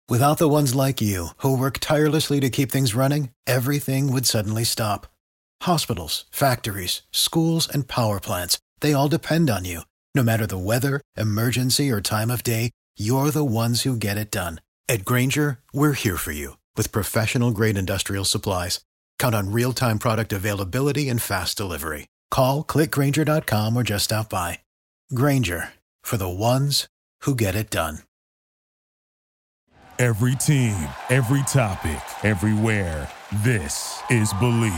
Without the ones like you, who work tirelessly to keep things running, everything would suddenly stop. Hospitals, factories, schools, and power plants, they all depend on you. No matter the weather, emergency, or time of day, you're the ones who get it done. At Grainger, we're here for you with professional-grade industrial supplies. Count on real-time product availability and fast delivery. Call, clickgrainger.com, or just stop by. Grainger, for the ones who get it done. Every team, every topic, everywhere. This is Believe.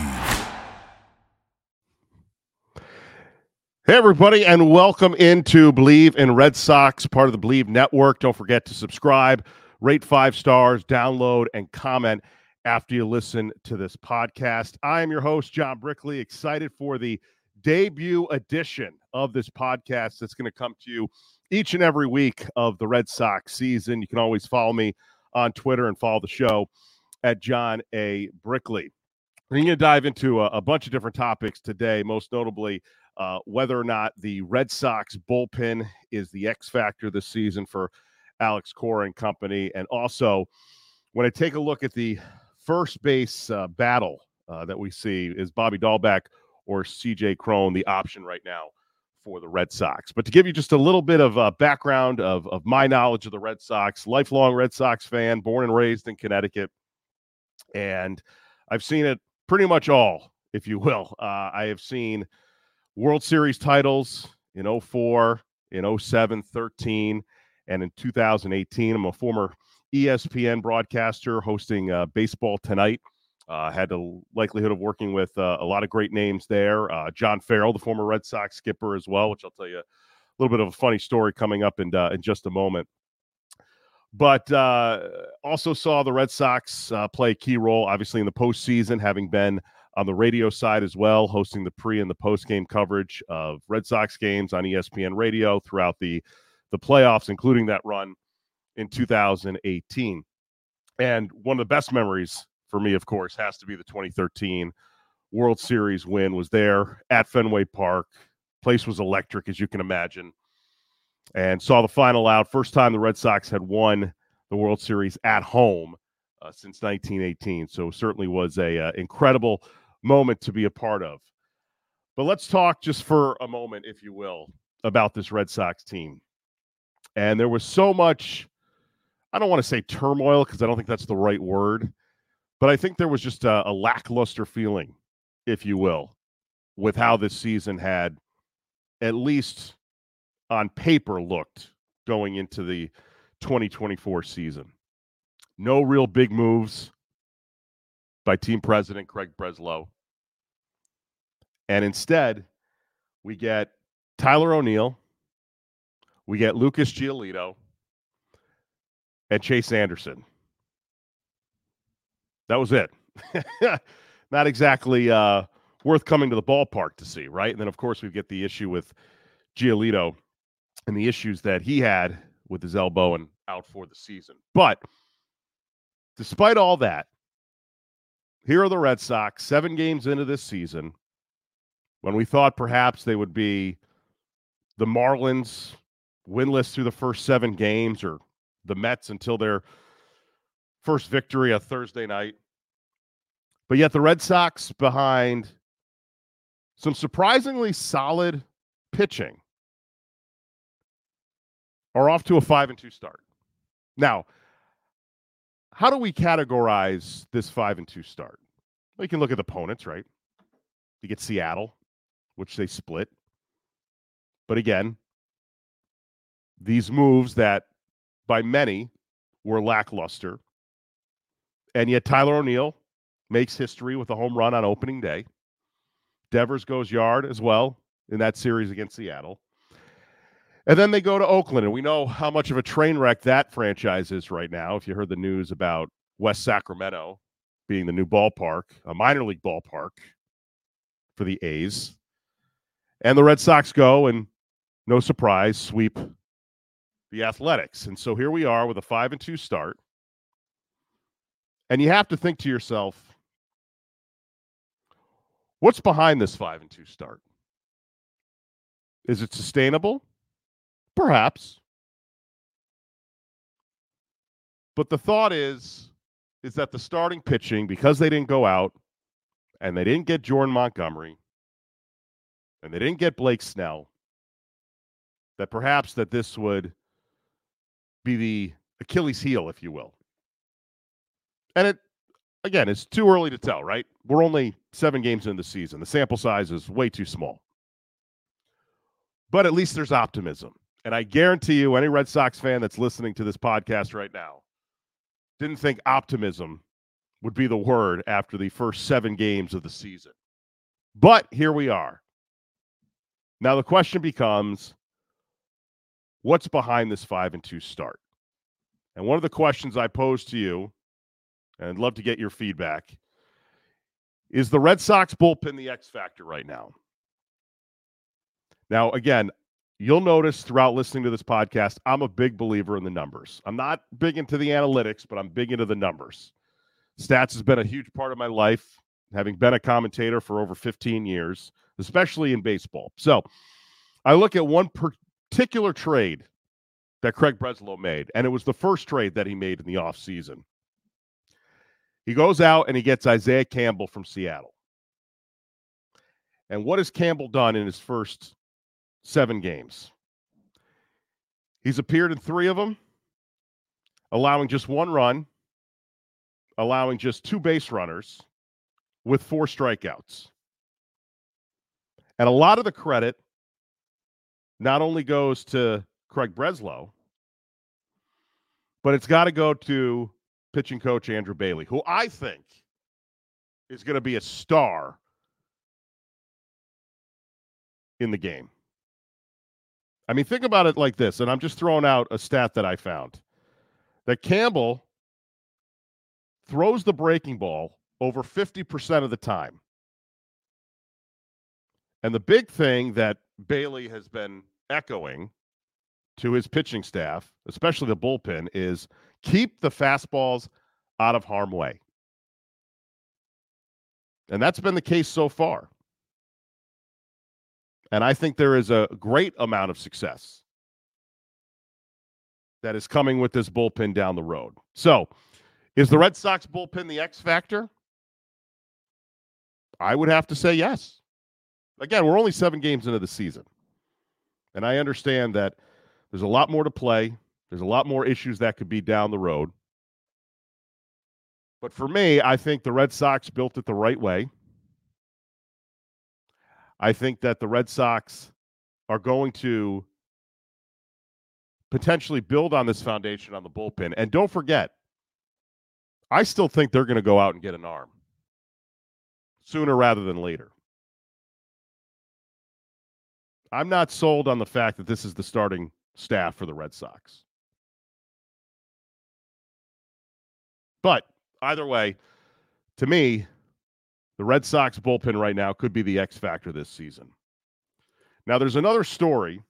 Hey, everybody, and welcome into Believe in Red Sox, part of the Believe Network. Don't forget to subscribe, rate 5 stars, download, and comment after you listen to this podcast. I am your host, John Brickley, excited for the debut edition of this podcast that's going to come to you each and every week of the Red Sox season. You can always follow me on Twitter and follow the show at John A. Brickley. We're going to dive into a bunch of different topics today, most notably whether or not the Red Sox bullpen is the X factor this season for Alex Cora and company. And also, when I take a look at the first base battle that we see, is Bobby Dahlbeck or CJ Cron the option right now for the Red Sox? But to give you just a little bit of background of my knowledge of the Red Sox, lifelong Red Sox fan, born and raised in Connecticut, and I've seen it pretty much all, if you will. I have seen World Series titles in 04, in 07, 13, and in 2018. I'm a former ESPN broadcaster hosting Baseball Tonight. Had the likelihood of working with a lot of great names there. John Farrell, the former Red Sox skipper as well, which I'll tell you a little bit of a funny story coming up in just a moment. But also saw the Red Sox play a key role, obviously, in the postseason, having been on the radio side as well, hosting the pre- and the post-game coverage of Red Sox games on ESPN radio throughout the playoffs, including that run in 2018. And one of the best memories for me, of course, has to be the 2013 World Series win. Was there at Fenway Park. Place was electric, as you can imagine. And saw the final out. First time the Red Sox had won the World Series at home since 1918. So certainly was a incredible moment to be a part of. But let's talk just for a moment, if you will, about this Red Sox team. And there was so much, I don't want to say turmoil because I don't think that's the right word, but I think there was just a lackluster feeling, if you will, with how this season had, at least on paper, looked going into the 2024 season. No real big moves by team president Craig Breslow. And instead, we get Tyler O'Neill, we get Lucas Giolito, and Chase Anderson. That was it. Not exactly worth coming to the ballpark to see, right? And then, of course, we get the issue with Giolito and the issues that he had with his elbow and out for the season. But despite all that, here are the Red Sox 7 games into this season, when we thought perhaps they would be the Marlins, winless through the first 7 games, or the Mets until their first victory on Thursday night. But yet the Red Sox, behind some surprisingly solid pitching, are off to a 5-2 start. Now, how do we categorize this 5-2 start? Well, you can look at the opponents, right? You get Seattle, which they split. But again, these moves that by many were lackluster. And yet Tyler O'Neill makes history with a home run on opening day. Devers goes yard as well in that series against Seattle. And then they go to Oakland, and we know how much of a train wreck that franchise is right now. If you heard the news about West Sacramento being the new ballpark, a minor league ballpark for the A's. And the Red Sox go and, no surprise, sweep the Athletics. And so here we are with a 5-2 start. And you have to think to yourself, what's behind this 5-2 start? Is it sustainable? Perhaps. But the thought is that the starting pitching, because they didn't go out and they didn't get Jordan Montgomery and they didn't get Blake Snell, that perhaps that this would be the Achilles heel, if you will. And it's too early to tell, right? We're only 7 games into the season. The sample size is way too small. But at least there's optimism. And I guarantee you, any Red Sox fan that's listening to this podcast right now didn't think optimism would be the word after the first 7 games of the season. But here we are. Now the question becomes, what's behind this 5-2 start? And one of the questions I pose to you, and I'd love to get your feedback, is the Red Sox bullpen the X factor right now? Now, again, you'll notice throughout listening to this podcast, I'm a big believer in the numbers. I'm not big into the analytics, but I'm big into the numbers. Stats has been a huge part of my life, having been a commentator for over 15 years, especially in baseball. So I look at one particular trade that Craig Breslow made, and it was the first trade that he made in the offseason. He goes out and he gets Isaiah Campbell from Seattle. And what has Campbell done in his first 7 games? He's appeared in 3 of them, allowing just 1 run, allowing just 2 base runners, with 4 strikeouts. And a lot of the credit not only goes to Craig Breslow, but it's got to go to pitching coach Andrew Bailey, who I think is going to be a star in the game. I mean, think about it like this, and I'm just throwing out a stat that I found, that Campbell throws the breaking ball over 50% of the time. And the big thing that Bailey has been echoing to his pitching staff, especially the bullpen, is keep the fastballs out of harm's way. And that's been the case so far. And I think there is a great amount of success that is coming with this bullpen down the road. So, is the Red Sox bullpen the X factor? I would have to say yes. Again, we're only 7 games into the season. And I understand that there's a lot more to play. There's a lot more issues that could be down the road. But for me, I think the Red Sox built it the right way. I think that the Red Sox are going to potentially build on this foundation on the bullpen. And don't forget, I still think they're going to go out and get an arm sooner rather than later. I'm not sold on the fact that this is the starting staff for the Red Sox. But either way, to me, the Red Sox bullpen right now could be the X factor this season. Now, there's another story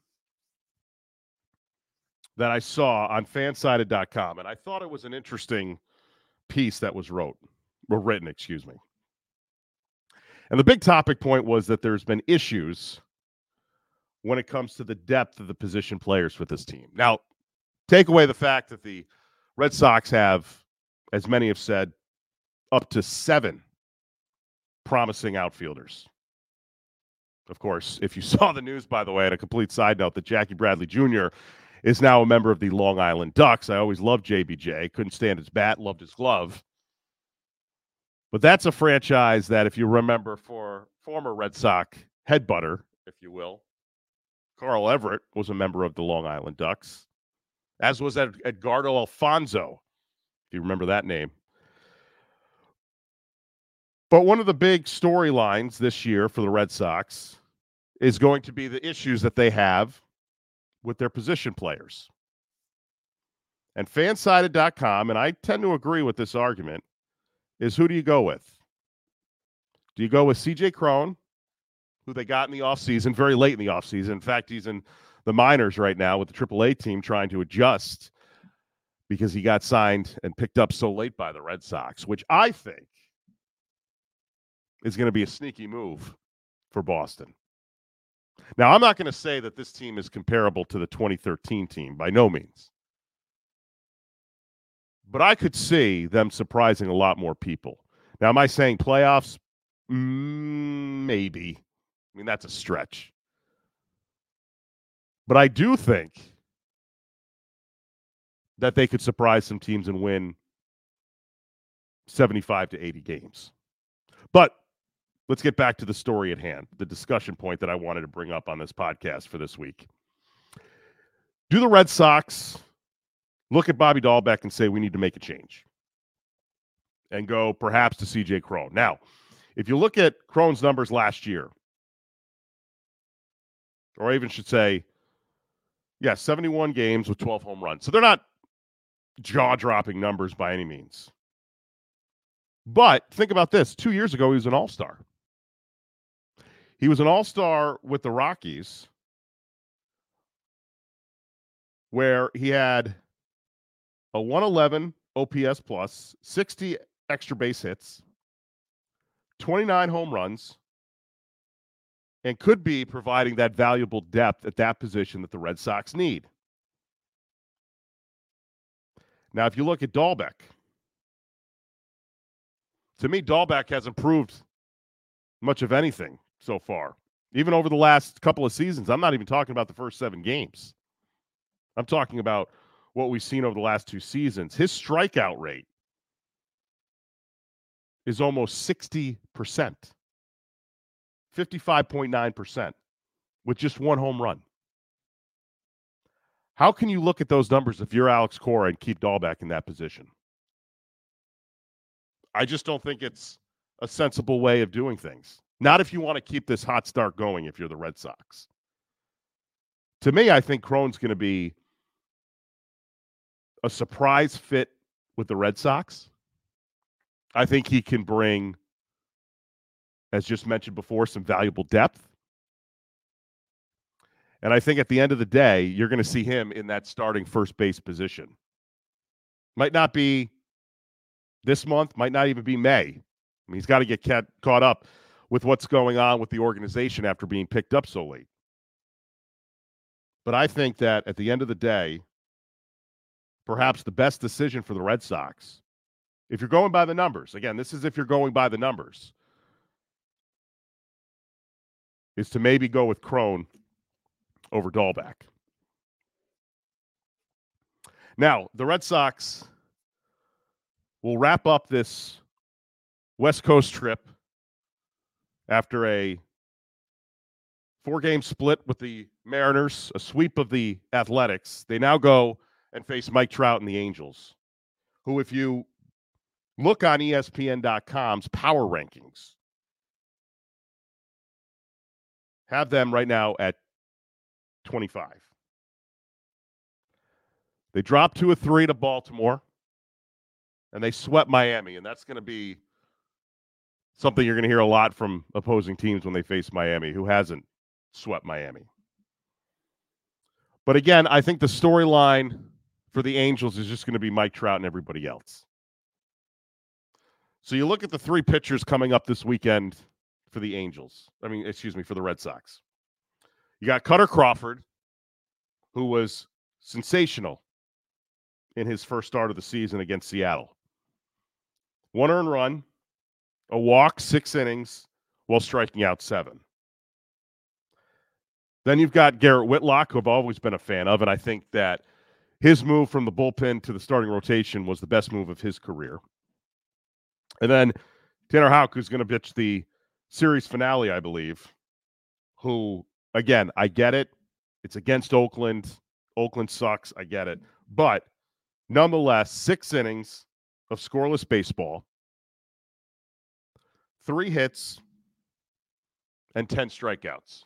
that I saw on fansided.com, and I thought it was an interesting piece that was written. And the big topic point was that there's been issues when it comes to the depth of the position players for this team. Now, take away the fact that the Red Sox have, as many have said, up to 7 promising outfielders. Of course, if you saw the news, by the way, and a complete side note, that Jackie Bradley Jr. is now a member of the Long Island Ducks. I always loved JBJ. Couldn't stand his bat, loved his glove. But that's a franchise that, if you remember, for former Red Sox headbutter, if you will, Carl Everett was a member of the Long Island Ducks, as was Edgardo Alfonso, if you remember that name. But one of the big storylines this year for the Red Sox is going to be the issues that they have with their position players. And fansided.com, and I tend to agree with this argument, is who do you go with? Do you go with C.J. Cron, who they got in the offseason, very late in the offseason? In fact, he's in the minors right now with the AAA team trying to adjust because he got signed and picked up so late by the Red Sox, which I think is going to be a sneaky move for Boston. Now, I'm not going to say that this team is comparable to the 2013 team, by no means. But I could see them surprising a lot more people. Now, am I saying playoffs? Maybe. I mean, that's a stretch. But I do think that they could surprise some teams and win 75 to 80 games. But let's get back to the story at hand, the discussion point that I wanted to bring up on this podcast for this week. Do the Red Sox look at Bobby Dahlbeck and say we need to make a change and go perhaps to C.J. Cron? Now, if you look at Cron's numbers last year, or I even should say, 71 games with 12 home runs. So they're not jaw-dropping numbers by any means. But think about this. 2 years ago, he was an all-star. He was an all-star with the Rockies, where he had a 111 OPS plus, 60 extra base hits, 29 home runs, and could be providing that valuable depth at that position that the Red Sox need. Now, if you look at Dahlbeck, to me, Dahlbeck hasn't proved much of anything so far. Even over the last couple of seasons, I'm not even talking about the first 7 games. I'm talking about what we've seen over the last 2 seasons. His strikeout rate is almost 60%, 55.9%, with just 1 home run. How can you look at those numbers if you're Alex Cora and keep Dahlbeck in that position? I just don't think it's a sensible way of doing things. Not if you want to keep this hot start going if you're the Red Sox. To me, I think Cron's going to be a surprise fit with the Red Sox. I think he can bring, as just mentioned before, some valuable depth. And I think at the end of the day, you're going to see him in that starting first base position. Might not be this month, might not even be May. I mean, he's got to get caught up with what's going on with the organization after being picked up so late. But I think that at the end of the day, perhaps the best decision for the Red Sox, if you're going by the numbers, again, this is if you're going by the numbers, is to maybe go with Cron over Dahlbeck. Now, the Red Sox will wrap up this West Coast trip after a 4-game split with the Mariners, a sweep of the Athletics. They now go and face Mike Trout and the Angels, who, if you look on ESPN.com's power rankings, have them right now at 25. They dropped 2-3 to Baltimore, and they swept Miami, and that's going to be something you're going to hear a lot from opposing teams when they face Miami, who hasn't swept Miami. But again, I think the storyline for the Angels is just going to be Mike Trout and everybody else. So you look at the 3 pitchers coming up this weekend for the for the Red Sox. You got Cutter Crawford, who was sensational in his first start of the season against Seattle. 1 earned run, a walk, 6 innings, while striking out 7. Then you've got Garrett Whitlock, who I've always been a fan of, and I think that his move from the bullpen to the starting rotation was the best move of his career. And then Tanner Houck, who's going to pitch the series finale, I believe, who, again, I get it. It's against Oakland. Oakland sucks. I get it. But nonetheless, 6 innings of scoreless baseball, 3 hits, and 10 strikeouts.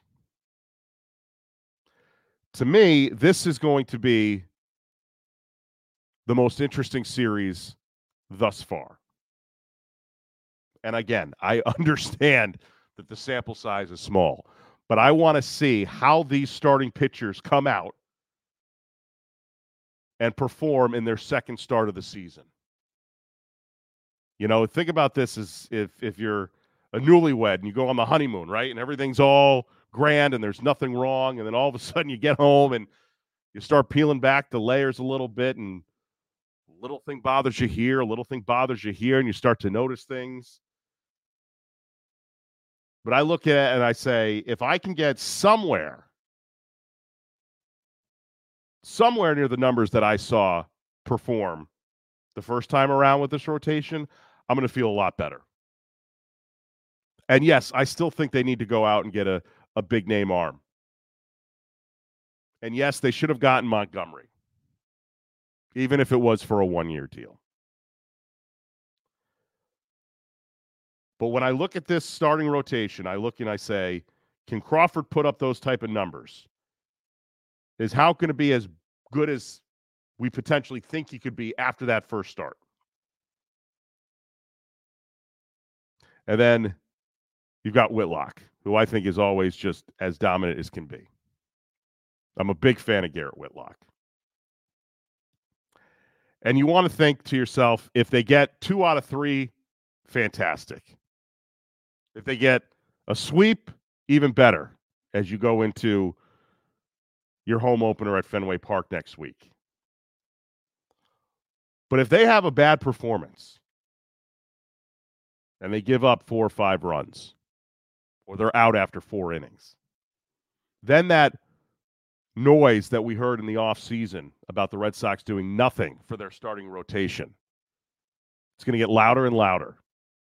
To me, this is going to be the most interesting series thus far. And again, I understand that the sample size is small, but I want to see how these starting pitchers come out and perform in their second start of the season. You know, think about this as if you're a newlywed and you go on the honeymoon, right? And everything's all grand and there's nothing wrong. And then all of a sudden you get home and you start peeling back the layers a little bit and little thing bothers you here, a little thing bothers you here, and you start to notice things. But I look at it and I say, if I can get somewhere near the numbers that I saw perform the first time around with this rotation, I'm going to feel a lot better. And yes, I still think they need to go out and get a big name arm. And yes, they should have gotten Montgomery, even if it was for a one-year deal. But when I look at this starting rotation, I look and I say, can Crawford put up those type of numbers? Is Houck going to be as good as we potentially think he could be after that first start? And then you've got Whitlock, who I think is always just as dominant as can be. I'm a big fan of Garrett Whitlock. And you want to think to yourself, if they get 2 out of 3, fantastic. If they get a sweep, even better as you go into your home opener at Fenway Park next week. But if they have a bad performance and they give up 4 or 5 runs, or they're out after 4 innings, then that noise that we heard in the offseason about the Red Sox doing nothing for their starting rotation, it's going to get louder and louder.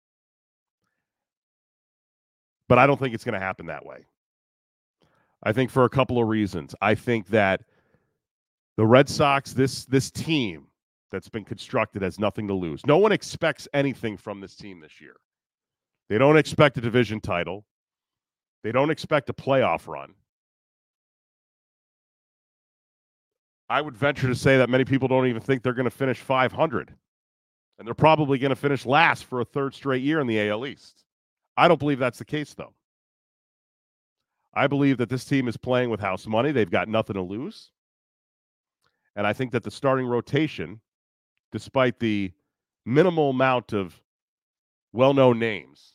But I don't think it's going to happen that way. I think for a couple of reasons. I think that the Red Sox, this team that's been constructed, has nothing to lose. No one expects anything from this team this year. They don't expect a division title. They don't expect a playoff run. I would venture to say that many people don't even think they're going to finish 500. And they're probably going to finish last for a third straight year in the AL East. I don't believe that's the case, though. I believe that this team is playing with house money. They've got nothing to lose. And I think that the starting rotation, despite the minimal amount of well-known names,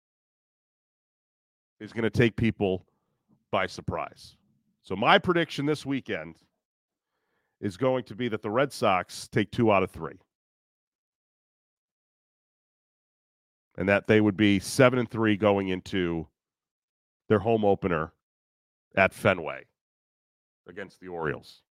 is going to take people by surprise. So my prediction this weekend is going to be that the Red Sox take 2 out of 3. And that they would be 7-3 going into their home opener at Fenway against the Orioles.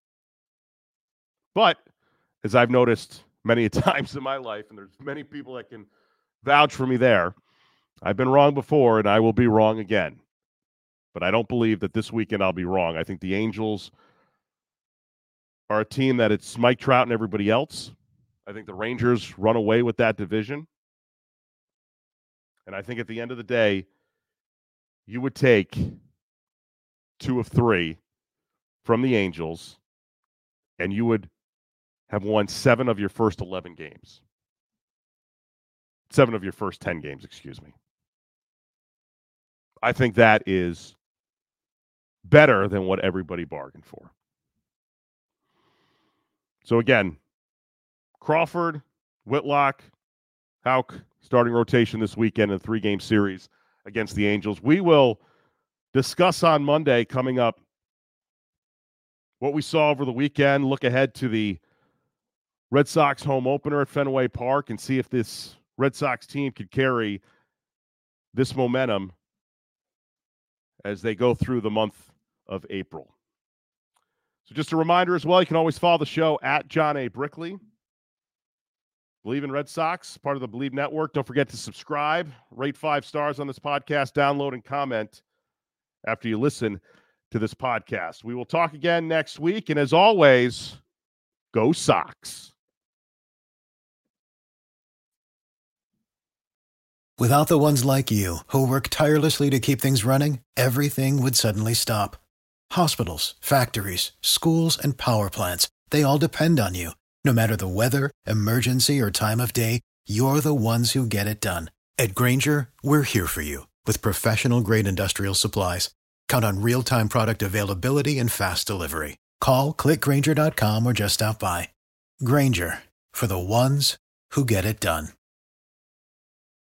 But, as I've noticed many times in my life, and there's many people that can vouch for me there, I've been wrong before, and I will be wrong again. But I don't believe that this weekend I'll be wrong. I think the Angels are a team that it's Mike Trout and everybody else. I think the Rangers run away with that division. And I think at the end of the day, you would take 2 of 3 from the Angels, and you would have won 7 of your first 11 games. 7 of your first 10 games, excuse me. I think that is better than what everybody bargained for. So again, Crawford, Whitlock, Houck, starting rotation this weekend in a 3-game series against the Angels. We will discuss on Monday coming up what we saw over the weekend, look ahead to the Red Sox home opener at Fenway Park, and see if this Red Sox team could carry this momentum as they go through the month of April. So just a reminder as well, you can always follow the show at John A. Brickley. Believe in Red Sox, part of the Believe Network. Don't forget to subscribe, rate 5 stars on this podcast, download and comment after you listen to this podcast. We will talk again next week, and as always, go Sox. Without the ones like you, who work tirelessly to keep things running, everything would suddenly stop. Hospitals, factories, schools, and power plants, they all depend on you. No matter the weather, emergency, or time of day, you're the ones who get it done. At Grainger, we're here for you with professional-grade industrial supplies. Count on real-time product availability and fast delivery. Call, click Grainger.com, or just stop by. Grainger, for the ones who get it done.